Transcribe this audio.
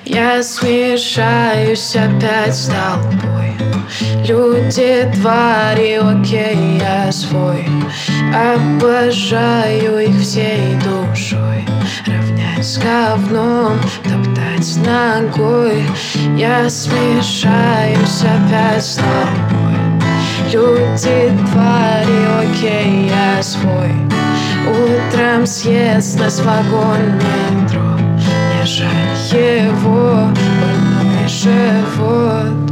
Я смешаюсь опять с толпой. Люди, твари, окей, я свой. Обожаю их всей душой. Равнять с говном, топтать ногой. Я смешаюсь опять с толпой. Люди, твари, окей, я свой. Утром съест нас вагон метро. Мне жаль его больной живот.